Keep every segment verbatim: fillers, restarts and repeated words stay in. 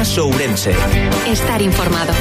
Más Ourense. Estar informado.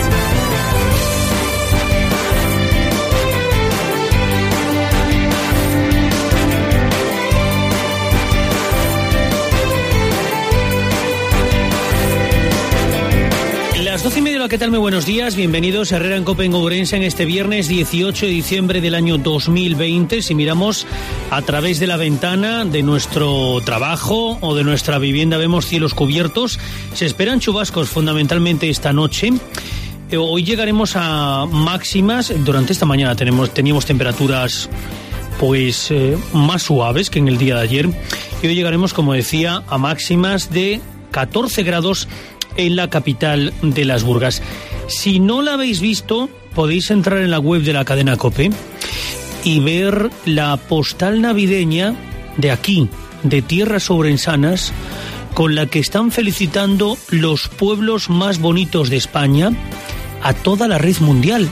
Las doce y media, ¿qué tal? Muy buenos días, bienvenidos a Herrera en Cope en Ourense en este viernes dieciocho de diciembre del año dos mil veinte. Si miramos a través de la ventana de nuestro trabajo o de nuestra vivienda, vemos cielos cubiertos. Se esperan chubascos fundamentalmente esta noche. Hoy llegaremos a máximas. Durante esta mañana tenemos, teníamos temperaturas pues eh, más suaves que en el día de ayer. Y hoy llegaremos, como decía, a máximas de catorce grados en la capital de Las Burgas. Si no la habéis visto, podéis entrar en la web de la cadena COPE y ver la postal navideña de aquí, de tierras ourensanas, con la que están felicitando los pueblos más bonitos de España a toda la red mundial.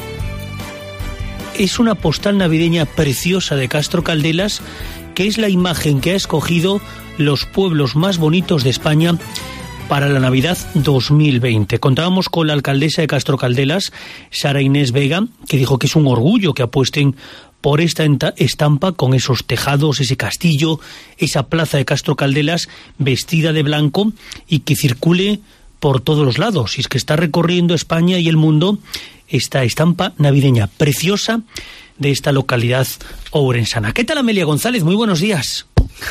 Es una postal navideña preciosa de Castro Caldelas, que es la imagen que ha escogido los pueblos más bonitos de España para la Navidad dos mil veinte. Contábamos con la alcaldesa de Castro Caldelas, Sara Inés Vega, que dijo que es un orgullo que apuesten por esta estampa con esos tejados, ese castillo, esa plaza de Castro Caldelas vestida de blanco y que circule por todos los lados. Y es que está recorriendo España y el mundo esta estampa navideña preciosa de esta localidad ourensana. ¿Qué tal, Amelia González? Muy buenos días.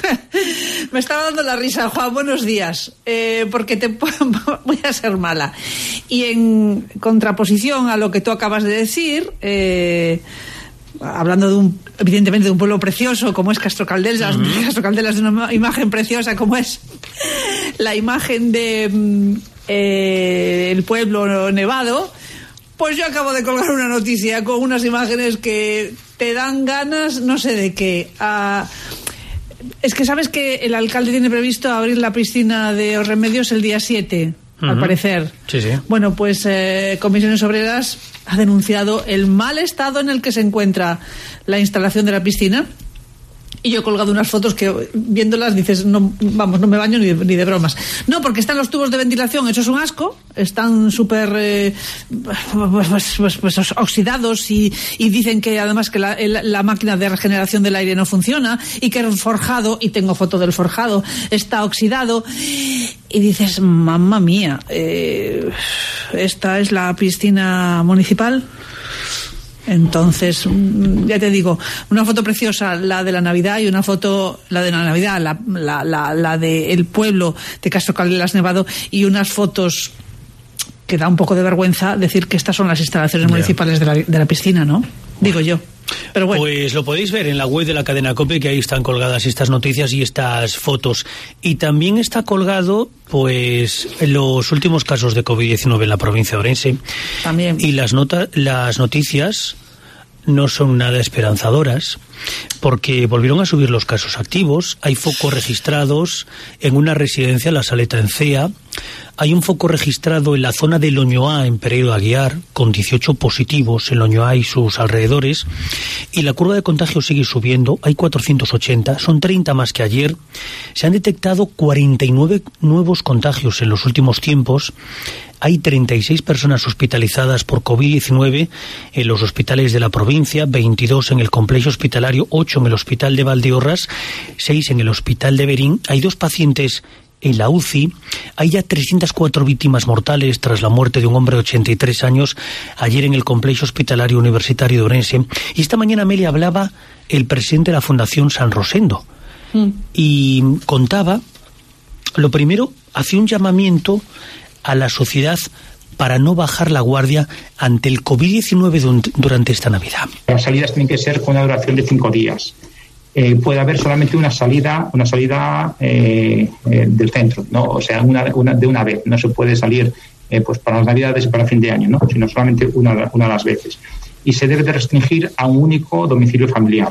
Me estaba dando la risa, Juan, buenos días, eh, porque te voy a ser mala. Y en contraposición a lo que tú acabas de decir, eh, hablando de un, evidentemente, de un pueblo precioso como es Castro Caldelas, uh-huh. Castro Caldelas de una imagen preciosa como es la imagen de eh, el pueblo nevado, pues yo acabo de colgar una noticia con unas imágenes que te dan ganas, no sé de qué. Uh, es que sabes que el alcalde tiene previsto abrir la piscina de Os Remedios el día siete, uh-huh. al parecer. Sí, sí. Bueno, pues eh, Comisiones Obreras ha denunciado el mal estado en el que se encuentra la instalación de la piscina. Y yo he colgado unas fotos que, viéndolas, dices, no, vamos, no me baño ni de, ni de bromas. No, porque están los tubos de ventilación hechos un asco, están súper eh, pues, pues, pues, pues oxidados y, y dicen que además que la, el, la máquina de regeneración del aire no funciona y que el forjado, y tengo foto del forjado, está oxidado. Y dices, mamma mía, eh, esta es la piscina municipal. Entonces, ya te digo, una foto preciosa, la de la Navidad, y una foto, la de la Navidad, la, la, la, la de el pueblo de Castro Caldelas Nevado, y unas fotos que da un poco de vergüenza decir que estas son las instalaciones yeah. municipales de la, de la piscina, ¿no? Digo yo. Pero bueno. Pues lo podéis ver en la web de la cadena COPE, que ahí están colgadas estas noticias y estas fotos. Y también está colgado, pues, los últimos casos de covid diecinueve en la provincia de Ourense. También. Y las, nota, las noticias no son nada esperanzadoras, porque volvieron a subir los casos activos. Hay focos registrados en una residencia, la Saleta en Cea. Hay un foco registrado en la zona de Loñoá, en Pereiro Aguiar, con dieciocho positivos en Loñoá y sus alrededores. Y la curva de contagio sigue subiendo. Hay cuatrocientos ochenta, son treinta más que ayer. Se han detectado cuarenta y nueve nuevos contagios en los últimos tiempos. Hay treinta y seis personas hospitalizadas por covid diecinueve en los hospitales de la provincia, veintidós en el complejo hospitalario, ocho en el hospital de Valdeorras, seis en el hospital de Berín. Hay dos pacientes en la U C I. Hay ya trescientas cuatro víctimas mortales tras la muerte de un hombre de ochenta y tres años ayer en el complejo hospitalario universitario de Ourense. Y esta mañana, Amelia, hablaba el presidente de la Fundación San Rosendo mm. y contaba, lo primero, hacía un llamamiento a la sociedad para no bajar la guardia ante el covid diecinueve durante esta Navidad. Las salidas tienen que ser con una duración de cinco días. Eh, puede haber solamente una salida, una salida eh, eh, del centro, ¿no? O sea, una, una, de una vez. No se puede salir eh, pues para las Navidades y para fin de año, ¿no? Sino solamente una, una de las veces. Y se debe de restringir a un único domicilio familiar.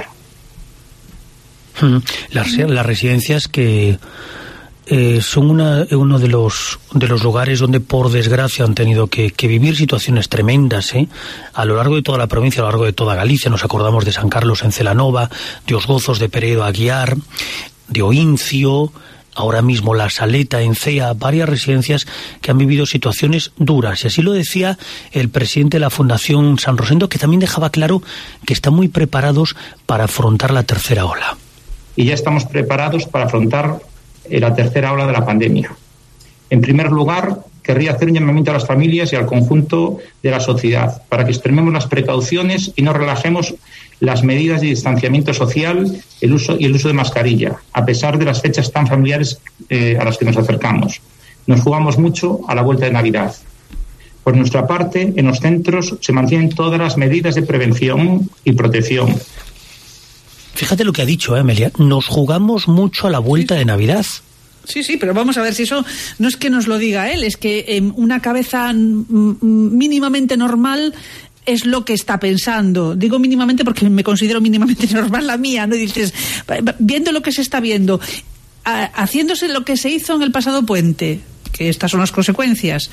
Las, las residencias que eh, son una, uno de los de los lugares donde, por desgracia, han tenido que, que vivir situaciones tremendas, ¿eh? A lo largo de toda la provincia, a lo largo de toda Galicia. Nos acordamos de San Carlos en Celanova, de Os Gozos de Pereiro Aguiar, de Oincio. ahora mismo La Saleta, en Cea, varias residencias que han vivido situaciones duras. Y así lo decía el presidente de la Fundación San Rosendo, que también dejaba claro que están muy preparados para afrontar la tercera ola. Y ya estamos preparados para afrontar eh, la tercera ola de la pandemia. En primer lugar, querría hacer un llamamiento a las familias y al conjunto de la sociedad para que extrememos las precauciones y no relajemos las medidas de distanciamiento social el uso y el uso de mascarilla, a pesar de las fechas tan familiares eh, a las que nos acercamos. Nos jugamos mucho a la vuelta de Navidad. Por nuestra parte, en los centros se mantienen todas las medidas de prevención y protección. Fíjate lo que ha dicho, ¿eh, Amelia? Nos jugamos mucho a la vuelta de Navidad. Sí, sí, pero vamos a ver si eso no es que nos lo diga él, es que eh, una cabeza m- mínimamente normal es lo que está pensando. Digo mínimamente porque me considero mínimamente normal la mía, ¿no? Y dices, viendo lo que se está viendo, a, haciéndose lo que se hizo en el pasado puente, que estas son las consecuencias,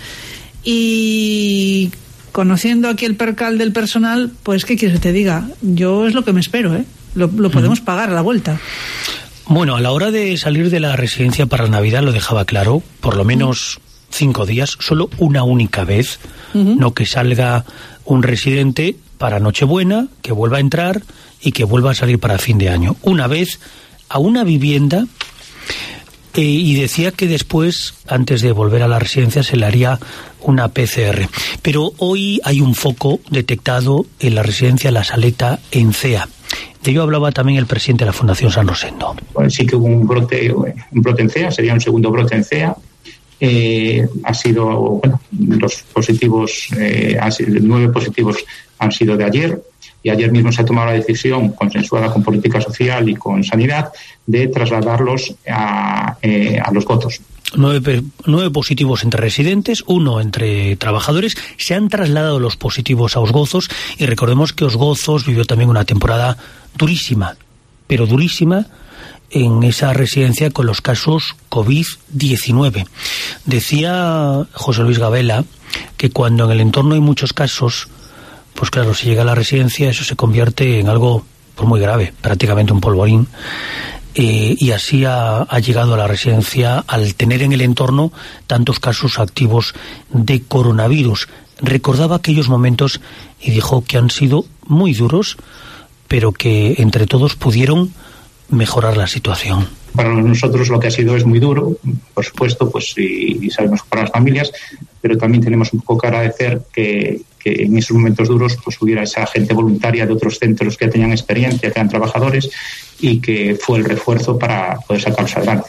y conociendo aquí el percal del personal, pues ¿qué quieres que te diga? Yo es lo que me espero, ¿eh? Lo, lo podemos mm. pagar a la vuelta. Bueno, a la hora de salir de la residencia para Navidad lo dejaba claro, por lo menos cinco días, solo una única vez, uh-huh. no que salga un residente para Nochebuena, que vuelva a entrar y que vuelva a salir para fin de año. Una vez a una vivienda eh, y decía que después, antes de volver a la residencia, se le haría una P C R. Pero hoy hay un foco detectado en la residencia La Saleta, en Cea. De ello hablaba también el presidente de la Fundación San Rosendo. Bueno, sí que hubo un brote, un brote en Cea, sería un segundo brote en Cea. Eh, ha sido, bueno, los positivos, eh, han sido, nueve positivos han sido de ayer, y ayer mismo se ha tomado la decisión, consensuada con Política Social y con Sanidad, de trasladarlos a, eh, a Los Gozos. Nueve, nueve positivos entre residentes, uno entre trabajadores. Se han trasladado los positivos a Os Gozos, y recordemos que Os Gozos vivió también una temporada durísima, pero durísima, en esa residencia con los casos COVID diecinueve. Decía José Luis Gabela que cuando en el entorno hay muchos casos, pues claro, si llega a la residencia eso se convierte en algo pues muy grave, prácticamente un polvorín. Eh, y así ha, ha llegado a la residencia al tener en el entorno tantos casos activos de coronavirus. Recordaba aquellos momentos y dijo que han sido muy duros, pero que entre todos pudieron mejorar la situación. Para nosotros lo que ha sido es muy duro, por supuesto, pues y, y sabemos que para las familias, pero también tenemos un poco que agradecer que, que en esos momentos duros pues hubiera esa gente voluntaria de otros centros que tenían experiencia, que eran trabajadores, y que fue el refuerzo para poder sacarlos adelante.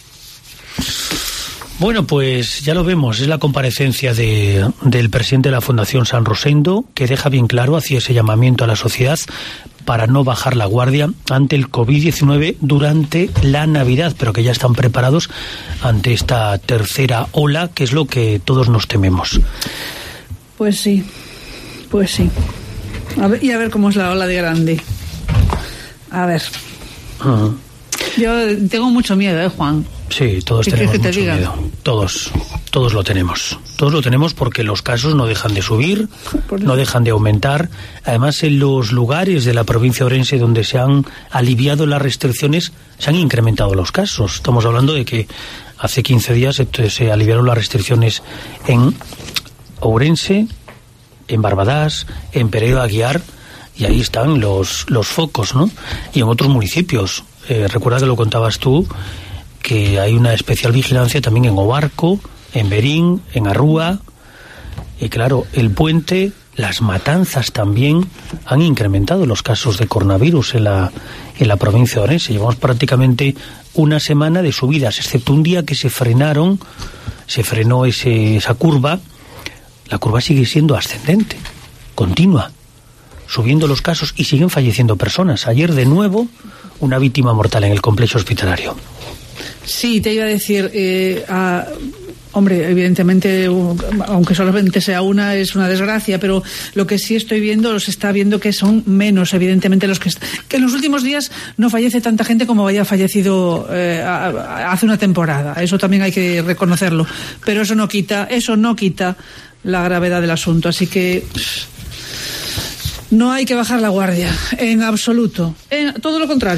Bueno, pues ya lo vemos, es la comparecencia de, del presidente de la Fundación San Rosendo, que deja bien claro, hacía ese llamamiento a la sociedad para no bajar la guardia ante el COVID diecinueve durante la Navidad, pero que ya están preparados ante esta tercera ola, que es lo que todos nos tememos. Pues sí, pues sí. A ver, y a ver cómo es la ola de grande. A ver. Uh-huh. Yo tengo mucho miedo, ¿eh, Juan? Sí, todos tenemos mucho miedo. Todos, todos lo tenemos. Todos lo tenemos porque los casos no dejan de subir, no dejan de aumentar. Además, en los lugares de la provincia de Ourense donde se han aliviado las restricciones, se han incrementado los casos. Estamos hablando de que hace quince días se, se aliviaron las restricciones en Ourense, en Barbadás, en Pereiro de Aguiar, y ahí están los, los focos, ¿no? Y en otros municipios. Eh, recuerda que lo contabas tú, que hay una especial vigilancia también en Obarco, en Berín, en Arrúa, y claro, el puente, las matanzas también han incrementado los casos de coronavirus en la, en la provincia de Ourense. Llevamos prácticamente una semana de subidas, excepto un día que se frenaron, se frenó ese, esa curva. La curva sigue siendo ascendente, continua, subiendo los casos y siguen falleciendo personas. Ayer, de nuevo, una víctima mortal en el complejo hospitalario. Sí, te iba a decir, eh, a, hombre, evidentemente, aunque solamente sea una, es una desgracia, pero lo que sí estoy viendo, los está viendo que son menos, evidentemente, los que, que en los últimos días no fallece tanta gente como haya fallecido eh, a, a, hace una temporada. Eso también hay que reconocerlo. Pero eso no quita, eso no quita la gravedad del asunto. Así que no hay que bajar la guardia, en absoluto. En, todo lo contrario.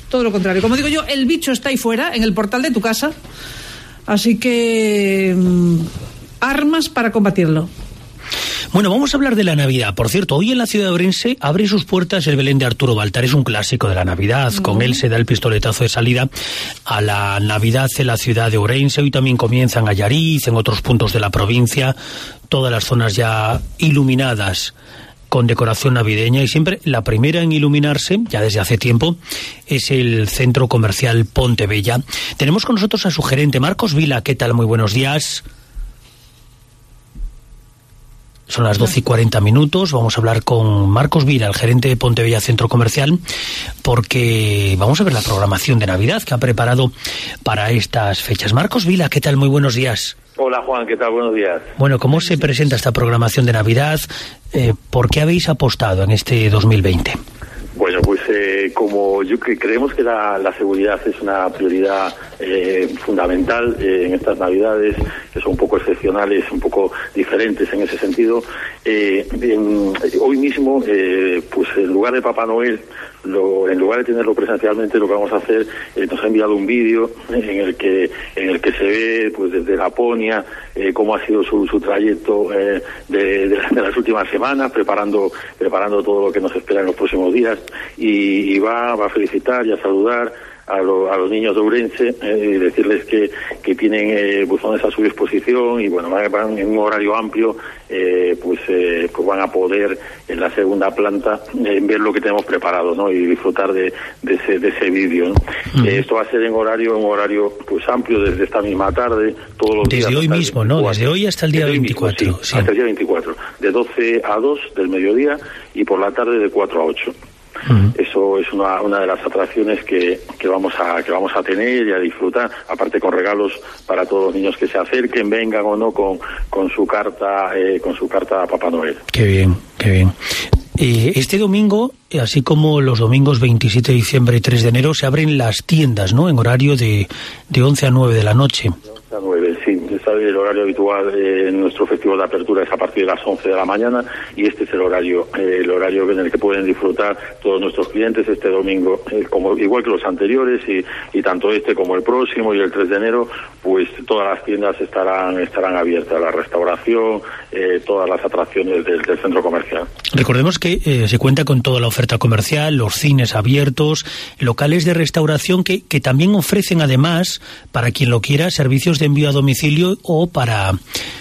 todo lo contrario. Como digo yo, el bicho está ahí fuera, en el portal de tu casa, así que mmm, armas para combatirlo. Bueno, vamos a hablar de la Navidad. Por cierto, hoy en la ciudad de Ourense abre sus puertas el Belén de Arturo Baltar. Es un clásico de la Navidad. Uh-huh. Con él se da el pistoletazo de salida a la Navidad en la ciudad de Ourense. Hoy también comienzan a Allariz, en otros puntos de la provincia, todas las zonas ya iluminadas con decoración navideña, y siempre la primera en iluminarse, ya desde hace tiempo, es el centro comercial Pontebella. Tenemos con nosotros a su gerente, Marcos Vila. ¿Qué tal? Muy buenos días. Son las doce y cuarenta minutos, vamos a hablar con Marcos Vila, el gerente de Pontebella Centro Comercial, porque vamos a ver la programación de Navidad que ha preparado para estas fechas. Marcos Vila, ¿qué tal? Muy buenos días. Hola Juan, ¿qué tal? Buenos días. Bueno, ¿cómo se presenta esta programación de Navidad? Eh, ¿Por qué habéis apostado en este dos mil veinte? Bueno, pues eh, como yo que creemos que la, la seguridad es una prioridad eh, fundamental eh, en estas Navidades, que son un poco excepcionales, un poco diferentes en ese sentido, eh, en, hoy mismo, eh, pues en lugar de Papá Noel, Lo, en lugar de tenerlo presencialmente, lo que vamos a hacer, eh, nos ha enviado un vídeo en el que en el que se ve, pues desde Laponia, eh, cómo ha sido su, su trayecto eh, de, de, de las últimas semanas, preparando preparando todo lo que nos espera en los próximos días, y, y va, va a felicitar y a saludar a, lo, a los niños de Ourense, eh, y decirles que, que tienen eh, buzones a su disposición, y bueno, van en un horario amplio, eh, pues, eh, pues van a poder en la segunda planta eh, ver lo que tenemos preparado, ¿no? Y disfrutar de, de ese, de ese vídeo, ¿no? Uh-huh. eh, esto va a ser en horario, en horario pues amplio, desde esta misma tarde, todos los desde días. Desde hoy mismo, ¿no? Desde hoy hasta el día desde veinticuatro. Mismo, sí, sí. Hasta el día veinticuatro, de doce a dos del mediodía, y por la tarde de cuatro a ocho. Uh-huh. Eso es una, una de las atracciones que, que vamos a que vamos a tener y a disfrutar, aparte con regalos para todos los niños que se acerquen, vengan o no con, con su carta eh, con su carta a Papá Noel. Qué bien, qué bien. Eh, este domingo, así como los domingos veintisiete de diciembre y tres de enero, se abren las tiendas, ¿no? En horario de, de once a nueve de la noche. De once a nueve, sí. El horario habitual eh, en nuestro festival de apertura es a partir de las once de la mañana, y este es el horario eh, el horario en el que pueden disfrutar todos nuestros clientes este domingo, eh, como igual que los anteriores, y, y tanto este como el próximo y el tres de enero, pues todas las tiendas estarán estarán abiertas, la restauración, eh, todas las atracciones del, del centro comercial. Recordemos que eh, se cuenta con toda la oferta comercial, los cines abiertos, locales de restauración que, que también ofrecen, además, para quien lo quiera, servicios de envío a domicilio o para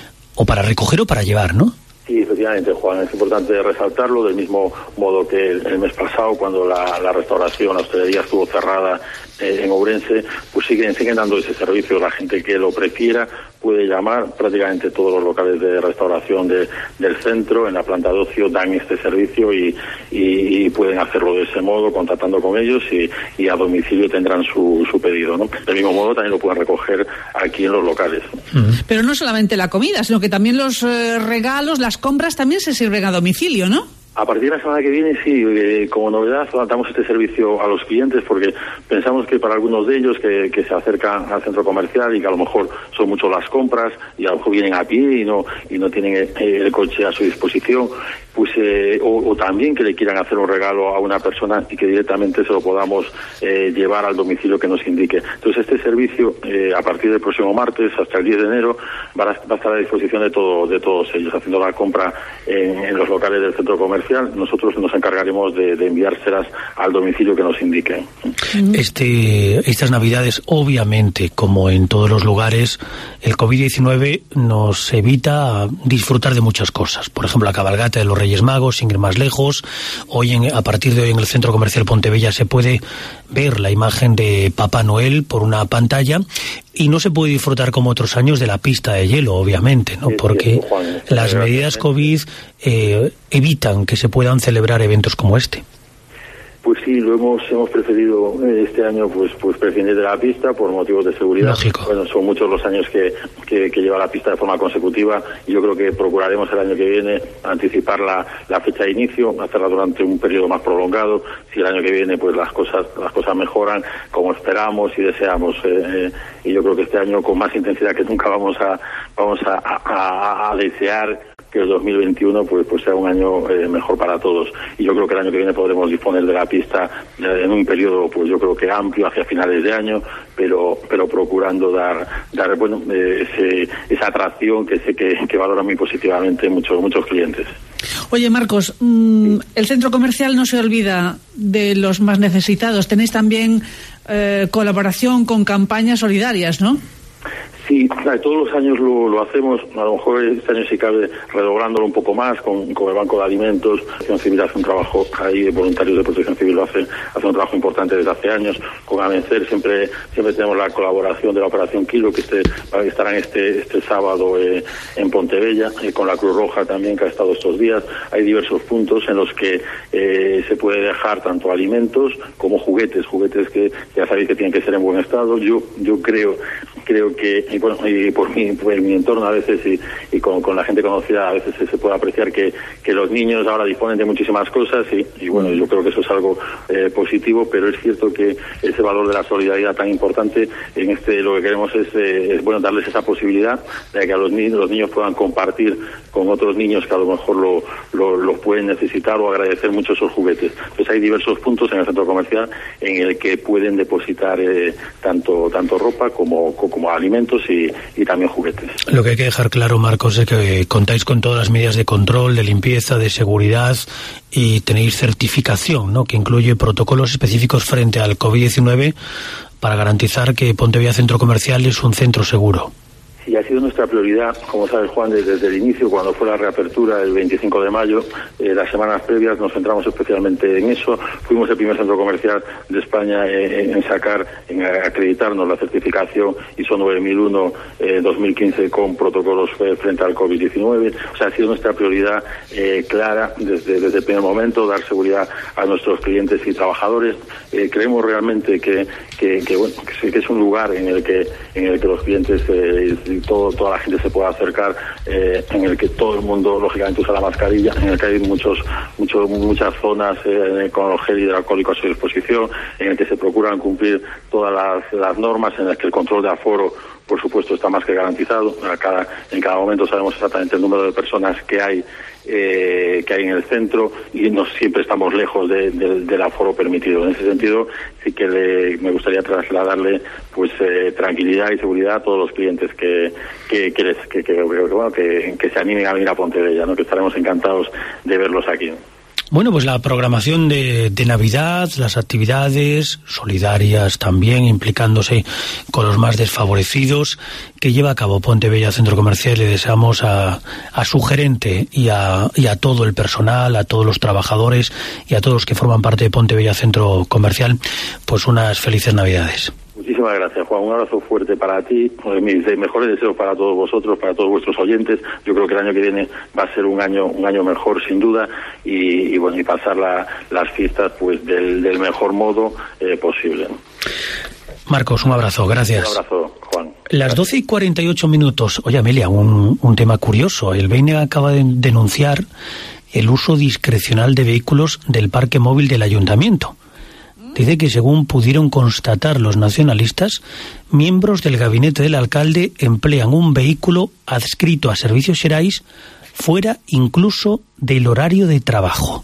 o para recoger o para llevar, ¿no? Sí, efectivamente, Juan, es importante resaltarlo, del mismo modo que el, el mes pasado, cuando la, la restauración, la hostelería estuvo cerrada eh, en Ourense, pues siguen siguen dando ese servicio. La gente que lo prefiera puede llamar, prácticamente todos los locales de restauración de, del centro, en la planta de ocio, dan este servicio, y, y, y pueden hacerlo de ese modo, contactando con ellos, y, y a domicilio tendrán su, su pedido, ¿no? Del mismo modo también lo pueden recoger aquí en los locales. Pero no solamente la comida, sino que también los eh, regalos, las compras también se sirven a domicilio, ¿no? A partir de la semana que viene, sí, eh, como novedad, damos este servicio a los clientes, porque pensamos que para algunos de ellos que, que se acercan al centro comercial y que a lo mejor son mucho las compras, y a lo mejor vienen a pie y no y no tienen eh, el coche a su disposición, pues eh, o, o también que le quieran hacer un regalo a una persona y que directamente se lo podamos eh, llevar al domicilio que nos indique. Entonces este servicio, eh, a partir del próximo martes hasta el diez de enero, va a, va a estar a disposición de, todo, de todos ellos, haciendo la compra en, en los locales del centro comercial. Nosotros nos encargaremos de, de enviárselas al domicilio que nos indique. Este, estas Navidades, obviamente, como en todos los lugares, el covid diecinueve nos evita disfrutar de muchas cosas. Por ejemplo, la cabalgata de los Reyes Magos, sin ir más lejos. Hoy, en, a partir de hoy, en el Centro Comercial Pontebella se puede ver la imagen de Papá Noel por una pantalla, y no se puede disfrutar como otros años de la pista de hielo, obviamente, ¿no? Porque las medidas COVID eh, evitan que se puedan celebrar eventos como este. Pues sí, lo hemos hemos preferido eh, este año pues pues prescindir de la pista por motivos de seguridad. Lógico. Bueno, son muchos los años que, que, que lleva la pista de forma consecutiva, y yo creo que procuraremos el año que viene anticipar la, la fecha de inicio, hacerla durante un periodo más prolongado. Si el año que viene pues las cosas las cosas mejoran como esperamos y deseamos, eh, eh, y yo creo que este año con más intensidad que nunca vamos a vamos a, a, a desear que el dos mil veintiuno pues pues sea un año eh, mejor para todos. Y yo creo que el año que viene podremos disponer de la pista eh, en un periodo pues yo creo que amplio hacia finales de año, pero pero procurando dar dar bueno eh, ese, esa atracción que sé que, que valoran muy positivamente muchos muchos clientes. Oye, Marcos, mmm, el centro comercial no se olvida de los más necesitados. Tenéis también eh, colaboración con campañas solidarias, ¿no? Sí, todos los años lo, lo hacemos, a lo mejor este año sí cabe redoblándolo un poco más con, con el Banco de Alimentos. Protección Civil hace un trabajo, ahí voluntarios de Protección Civil lo hacen, hace un trabajo importante desde hace años. Con Amencer siempre siempre tenemos la colaboración de la Operación Kilo, que este, estarán este este sábado eh, en Pontevella, eh, con la Cruz Roja también, que ha estado estos días. Hay diversos puntos en los que eh, se puede dejar tanto alimentos como juguetes, juguetes que ya sabéis que tienen que ser en buen estado. Yo yo creo creo que y bueno, y por mi, por mi entorno a veces y, y con, con la gente conocida a veces se, se puede apreciar que, que los niños ahora disponen de muchísimas cosas y, y bueno, yo creo que eso es algo eh, positivo, pero es cierto que ese valor de la solidaridad tan importante en este lo que queremos es, eh, es bueno darles esa posibilidad de que a los niños los niños puedan compartir con otros niños que a lo mejor lo, lo, lo pueden necesitar o agradecer mucho esos juguetes. Entonces hay diversos puntos en el centro comercial en el que pueden depositar eh, tanto tanto ropa como, como alimentos y, y también juguetes. Lo que hay que dejar claro, Marcos, es que contáis con todas las medidas de control, de limpieza, de seguridad y tenéis certificación, ¿no?, que incluye protocolos específicos frente al COVID diecinueve para garantizar que Pontevella Centro Comercial es un centro seguro. Y ha sido nuestra prioridad, como sabes, Juan, desde, desde el inicio, cuando fue la reapertura el veinticinco de mayo, eh, las semanas previas nos centramos especialmente en eso. Fuimos el primer centro comercial de España eh, en sacar, en acreditarnos la certificación I S O nueve mil uno eh, dos mil quince con protocolos eh, frente al COVID diecinueve. O sea, ha sido nuestra prioridad eh, clara desde, desde el primer momento, dar seguridad a nuestros clientes y trabajadores. Eh, creemos realmente que, que, que, bueno, que, que es un lugar en el que, en el que los clientes eh, Todo, toda la gente se pueda acercar, eh, en el que todo el mundo lógicamente usa la mascarilla, en el que hay muchos, muchos muchas zonas eh, con el gel hidroalcohólico a su disposición, en el que se procuran cumplir todas las, las normas, en el que el control de aforo, por supuesto, está más que garantizado. A cada, en cada momento sabemos exactamente el número de personas que hay eh, que hay en el centro y no siempre estamos lejos de, de, del aforo permitido. En ese sentido, sí que le, me gustaría trasladarle pues eh, tranquilidad y seguridad a todos los clientes que que que, les, que, que, que, bueno, que, que se animen a venir a Pontevella, ¿no?, que estaremos encantados de verlos aquí. Bueno, pues la programación de, de Navidad, las actividades solidarias también, implicándose con los más desfavorecidos, que lleva a cabo Pontevella Centro Comercial. Le deseamos a, a su gerente y a, y a todo el personal, a todos los trabajadores y a todos los que forman parte de Pontevella Centro Comercial, pues unas felices Navidades. Muchísimas gracias, Juan. Un abrazo fuerte para ti. Mis mejores deseos para todos vosotros, para todos vuestros oyentes. Yo creo que el año que viene va a ser un año un año mejor, sin duda, y, y bueno, y pasar la, las fiestas pues del, del mejor modo eh, posible. Marcos, un abrazo. Gracias. Un abrazo, Juan. Las doce y cuarenta y ocho minutos. Oye, Amelia, un, un tema curioso. El B E I N E G acaba de denunciar el uso discrecional de vehículos del parque móvil del ayuntamiento. Dice que según pudieron constatar los nacionalistas, miembros del gabinete del alcalde emplean un vehículo adscrito a Servicios Xerais fuera incluso del horario de trabajo.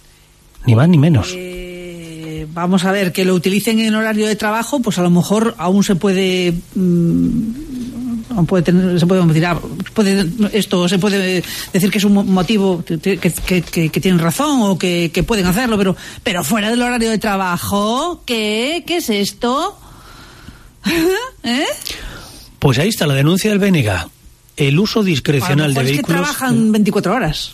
Ni más ni menos. Eh, vamos a ver, que lo utilicen en horario de trabajo, pues a lo mejor aún se puede... Mmm, puede tener, se puede decir, ah, puede, esto se puede decir que es un motivo que, que, que, que tienen razón o que, que pueden hacerlo, pero pero fuera del horario de trabajo, ¿qué? ¿Qué es esto? ¿Eh? Pues ahí está la denuncia del B E I N E G. El uso discrecional de vehículos. Es que trabajan veinticuatro horas.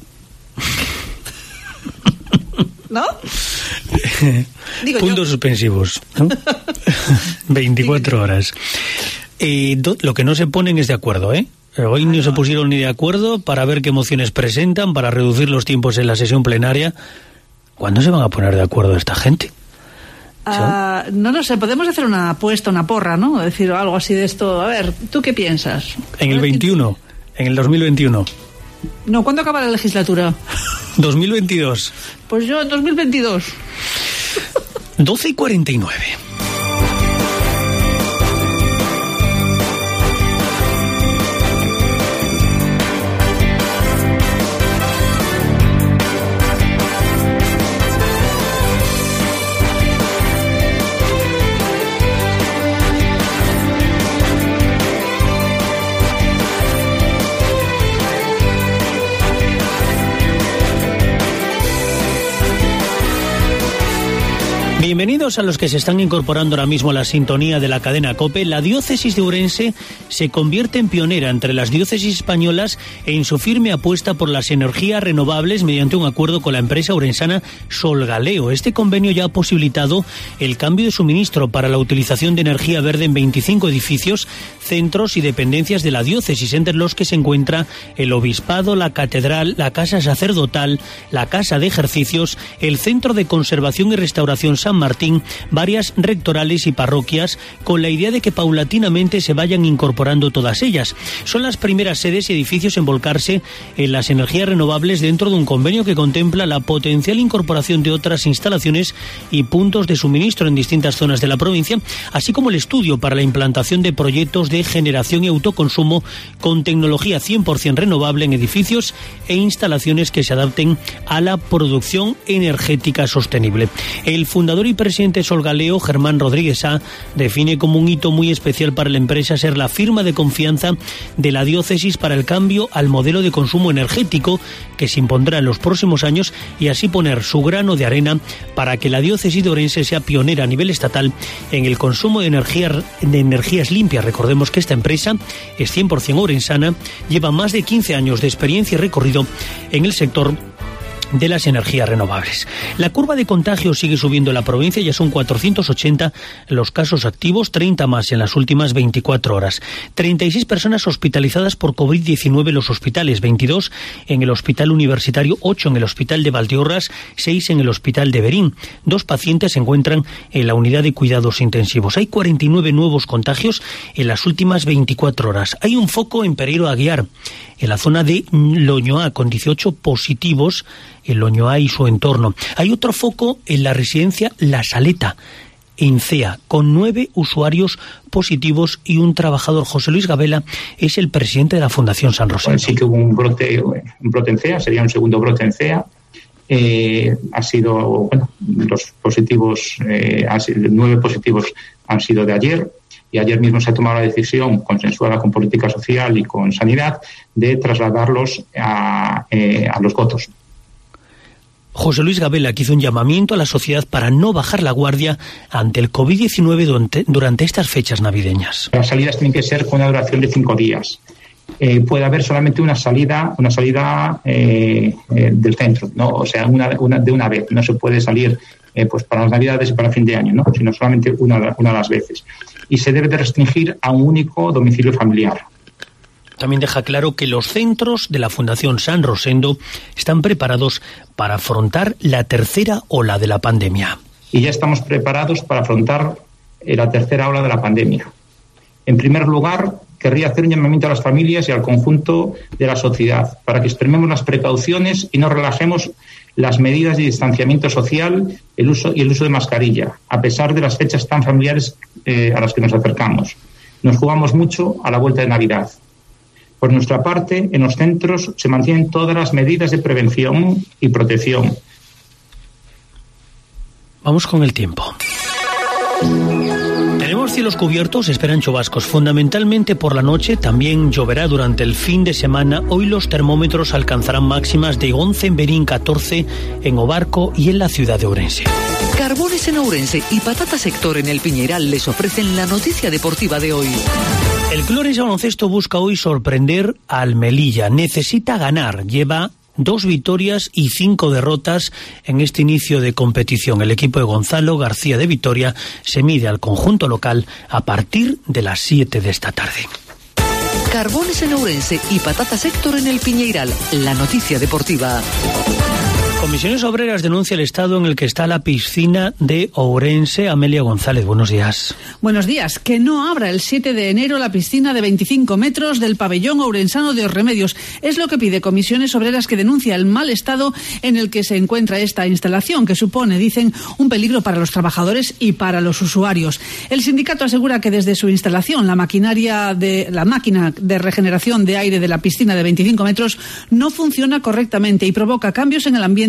¿No? Digo Puntos yo. Suspensivos, ¿no? veinticuatro horas. Eh, do, lo que no se ponen es de acuerdo, ¿eh? Hoy ah, no, no se pusieron ni de acuerdo para ver qué mociones presentan, para reducir los tiempos en la sesión plenaria. ¿Cuándo se van a poner de acuerdo esta gente? Ah, ¿Sí? No lo sé, podemos hacer una apuesta, una porra, ¿no? Decir algo así de esto. A ver, ¿tú qué piensas? En el veintiuno, en el dos mil veintiuno. No, ¿cuándo acaba la legislatura? dos mil veintidós. Pues yo en dos mil veintidós. doce y cuarenta y nueve. Bienvenidos a los que se están incorporando ahora mismo a la sintonía de la cadena COPE. La diócesis de Ourense se convierte en pionera entre las diócesis españolas en su firme apuesta por las energías renovables mediante un acuerdo con la empresa ourensana Solgaleo. Este convenio ya ha posibilitado el cambio de suministro para la utilización de energía verde en veinticinco edificios, centros y dependencias de la diócesis, entre los que se encuentra el obispado, la catedral, la casa sacerdotal, la casa de ejercicios, el centro de conservación y restauración San Martín, varias rectorales y parroquias, con la idea de que paulatinamente se vayan incorporando todas ellas. Son las primeras sedes y edificios en volcarse en las energías renovables dentro de un convenio que contempla la potencial incorporación de otras instalaciones y puntos de suministro en distintas zonas de la provincia, así como el estudio para la implantación de proyectos de generación y autoconsumo con tecnología cien por ciento renovable en edificios e instalaciones que se adapten a la producción energética sostenible. El fundador y presidente de Solgaleo, Germán Rodríguez A., define como un hito muy especial para la empresa ser la firma de confianza de la diócesis para el cambio al modelo de consumo energético que se impondrá en los próximos años y así poner su grano de arena para que la diócesis de Ourense sea pionera a nivel estatal en el consumo de, energía, de energías limpias. Recordemos que esta empresa es cien por ciento ourensana, lleva más de quince años de experiencia y recorrido en el sector de las energías renovables. La curva de contagio sigue subiendo en la provincia, ya son cuatrocientos ochenta los casos activos, treinta más en las últimas veinticuatro horas. treinta y seis personas hospitalizadas por COVID diecinueve en los hospitales, veintidós en el Hospital Universitario, ocho en el Hospital de Valdeorras, seis en el Hospital de Berín. Dos pacientes se encuentran en la unidad de cuidados intensivos. Hay cuarenta y nueve nuevos contagios en las últimas veinticuatro horas. Hay un foco en Pereiro Aguiar, en la zona de Loñoa, con dieciocho positivos en Loñoa y su entorno. Hay otro foco en la residencia La Saleta, en Cea, con nueve usuarios positivos y un trabajador. José Luis Gabela es el presidente de la Fundación San Rosendo. Bueno, sí que hubo un brote, un brote en Cea, sería un segundo brote en Cea. Eh, ha sido, bueno, los positivos, eh, ha sido, nueve positivos han sido de ayer. Y ayer mismo se ha tomado la decisión, consensuada con Política Social y con Sanidad, de trasladarlos a, eh, a Los Gotos. José Luis Gabela que hizo un llamamiento a la sociedad para no bajar la guardia ante el COVID diecinueve durante, durante estas fechas navideñas. Las salidas tienen que ser con una duración de cinco días. Eh, puede haber solamente una salida, una salida eh, eh, del centro, ¿no? O sea, una, una, de una vez. No se puede salir eh, pues para las Navidades y para fin de año, ¿no? Sino solamente una, una de las veces. Y se debe de restringir a un único domicilio familiar. También deja claro que los centros de la Fundación San Rosendo están preparados para afrontar la tercera ola de la pandemia. Y ya estamos preparados para afrontar la tercera ola de la pandemia. En primer lugar, querría hacer un llamamiento a las familias y al conjunto de la sociedad para que extrememos las precauciones y no relajemos las medidas de distanciamiento social el uso y el uso de mascarilla, a pesar de las fechas tan familiares eh, a las que nos acercamos. Nos jugamos mucho a la vuelta de Navidad. Por nuestra parte, en los centros se mantienen todas las medidas de prevención y protección. Vamos con el tiempo. Tenemos cielos cubiertos, esperan chubascos, fundamentalmente por la noche, también lloverá durante el fin de semana. Hoy los termómetros alcanzarán máximas de once en Berín, catorce en Obarco y en la ciudad de Ourense. Carbones en Ourense y Patata Sector en el Piñeral les ofrecen la noticia deportiva de hoy. El Club Ourense Baloncesto busca hoy sorprender al Melilla. Necesita ganar. Lleva dos victorias y cinco derrotas en este inicio de competición. El equipo de Gonzalo García de Vitoria se mide al conjunto local a partir de las siete de esta tarde. Carbones en Ourense y Patata Sector en el Piñeiral. La noticia deportiva. Comisiones Obreras denuncia el estado en el que está la piscina de Ourense. Amelia González, buenos días. Buenos días. Que no abra el siete de enero la piscina de veinticinco metros del pabellón ourensano de Os Remedios. Es lo que pide Comisiones Obreras, que denuncia el mal estado en el que se encuentra esta instalación, que supone, dicen, un peligro para los trabajadores y para los usuarios. El sindicato asegura que desde su instalación la maquinaria de la máquina de regeneración de aire de la piscina de veinticinco metros no funciona correctamente y provoca cambios en el ambiente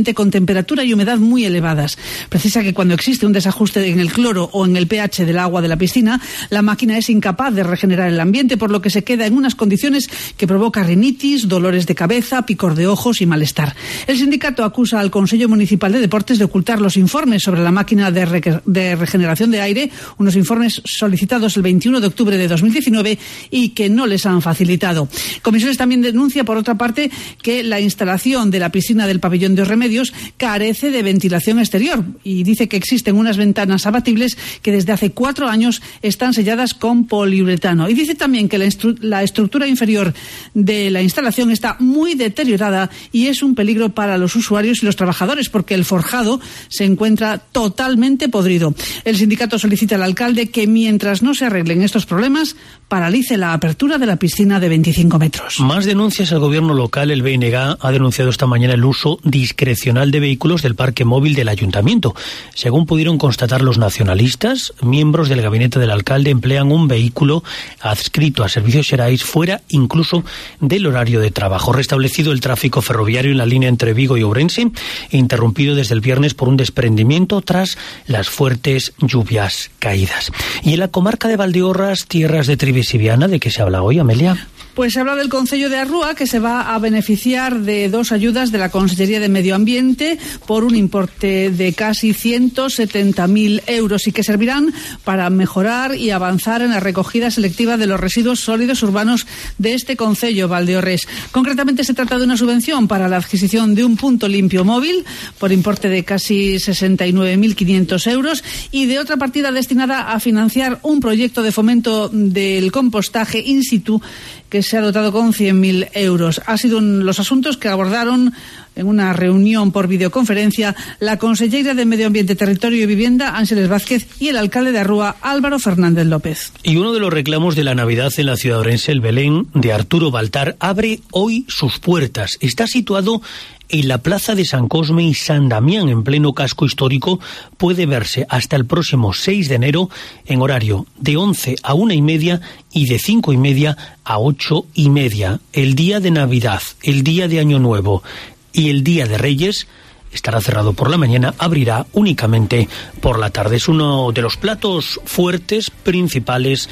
ambiente con temperatura y humedad muy elevadas. Precisa que cuando existe un desajuste en el cloro o en el pH del agua de la piscina, la máquina es incapaz de regenerar el ambiente, por lo que se queda en unas condiciones que provoca rinitis, dolores de cabeza, picor de ojos y malestar. El sindicato acusa al Consello Municipal de Deportes de ocultar los informes sobre la máquina de, re- de regeneración de aire, unos informes solicitados el veintiuno de octubre de dos mil diecinueve y que no les han facilitado. Comisiones también denuncia, por otra parte, que la instalación de la piscina del pabellón de Remedios carece de ventilación exterior y dice que existen unas ventanas abatibles que desde hace cuatro años están selladas con poliuretano. Y dice también que la, instru- la estructura inferior de la instalación está muy deteriorada y es un peligro para los usuarios y los trabajadores porque el forjado se encuentra totalmente podrido. El sindicato solicita al alcalde que mientras no se arreglen estos problemas, paralice la apertura de la piscina de veinticinco metros. Más denuncias al gobierno local. El B N G ha denunciado esta mañana el uso discrecional de vehículos del parque móvil del ayuntamiento. Según pudieron constatar los nacionalistas, miembros del gabinete del alcalde emplean un vehículo adscrito a Servicios Xerais fuera incluso del horario de trabajo. Restablecido el tráfico ferroviario en la línea entre Vigo y Ourense, interrumpido desde el viernes por un desprendimiento tras las fuertes lluvias caídas. Y en la comarca de Valdeorras, tierras de Trivisiviana, ¿de qué se habla hoy, Amelia? Pues se habla del Concello de Arrúa, que se va a beneficiar de dos ayudas de la Consellería de Medio Ambiente por un importe de casi ciento setenta mil euros y que servirán para mejorar y avanzar en la recogida selectiva de los residuos sólidos urbanos de este concello valdeorrés. Concretamente se trata de una subvención para la adquisición de un punto limpio móvil por importe de casi sesenta y nueve mil quinientos euros y de otra partida destinada a financiar un proyecto de fomento del compostaje in situ que se ha dotado con cien mil euros. Ha sido un, los asuntos que abordaron en una reunión por videoconferencia la consellera de Medio Ambiente, Territorio y Vivienda, Ángeles Vázquez, y el alcalde de Arrúa, Álvaro Fernández López. Y uno de los reclamos de la Navidad en la ciudad orense, el Belén de Arturo Baltar, abre hoy sus puertas. Está situado en la plaza de San Cosme y San Damián, en pleno casco histórico. Puede verse hasta el próximo seis de enero en horario de once a una y media y de cinco y media a ocho y media. El día de Navidad, el día de Año Nuevo y el día de Reyes estará cerrado por la mañana, abrirá únicamente por la tarde. Es uno de los platos fuertes principales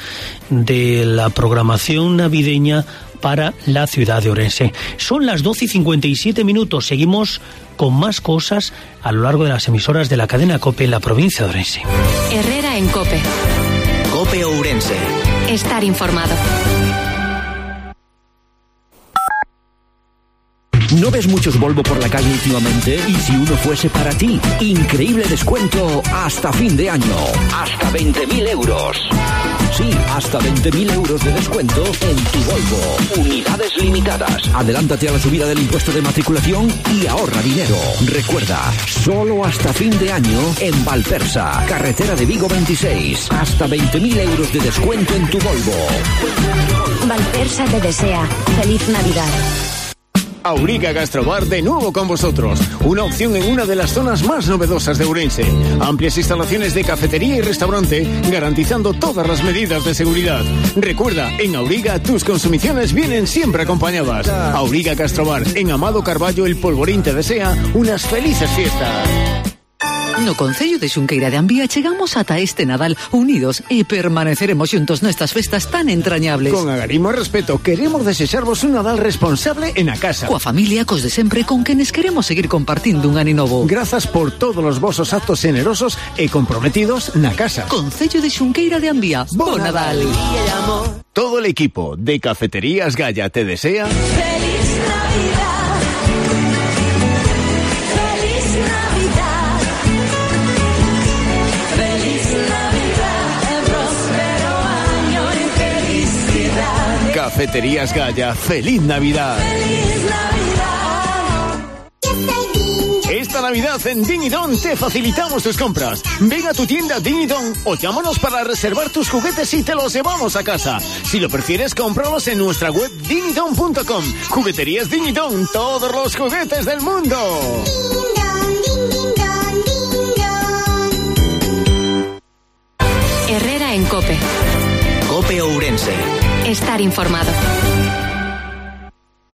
de la programación navideña para la ciudad de Orense. Son las doce y cincuenta y siete minutos. Seguimos con más cosas a lo largo de las emisoras de la cadena COPE en la provincia de Orense. Herrera en COPE. COPE Ourense. Estar informado. ¿No ves muchos Volvo por la calle últimamente? ¿Y si uno fuese para ti? Increíble descuento hasta fin de año. Hasta veinte mil euros. Sí, hasta veinte mil euros de descuento en tu Volvo. Unidades limitadas. Adelántate a la subida del impuesto de matriculación y ahorra dinero. Recuerda, solo hasta fin de año en Valpersa, carretera de Vigo veintiséis. Hasta veinte mil euros de descuento en tu Volvo. Valpersa te desea feliz Navidad. Auriga Gastrobar de nuevo con vosotros. Una opción en una de las zonas más novedosas de Ourense. Amplias instalaciones de cafetería y restaurante, garantizando todas las medidas de seguridad. Recuerda, en Auriga tus consumiciones vienen siempre acompañadas. Auriga Gastrobar, en Amado Carballo, el Polvorín te desea unas felices fiestas. No Concello de Xunqueira de Ambía chegamos ata este Nadal unidos e permaneceremos xuntos nestas festas tan entrañables. Con agarimo e respeto, queremos desexarvos un Nadal responsable en a casa. Coa familia, cos de sempre, con quenes queremos seguir compartindo un ano novo. Grazas por todos os vosos actos generosos e comprometidos na casa. Concello de Xunqueira de Ambía. Bo Nadal. Todo el equipo de Cafeterías Gaya te desea ¡Feliz Navidad! ¡Feliz Navidad! ¡Feliz Navidad! ¡Próspero año y felicidad! Cafeterías Gaya, ¡feliz Navidad! ¡Feliz Navidad! Esta Navidad en Dinidon te facilitamos tus compras. Ven a tu tienda Dinidon o llámanos para reservar tus juguetes y te los llevamos a casa. Si lo prefieres, cómpralos en nuestra web dinidon punto com. Jugueterías Dinidon, todos los juguetes del mundo. Herrera en COPE. COPE Ourense. Estar informado.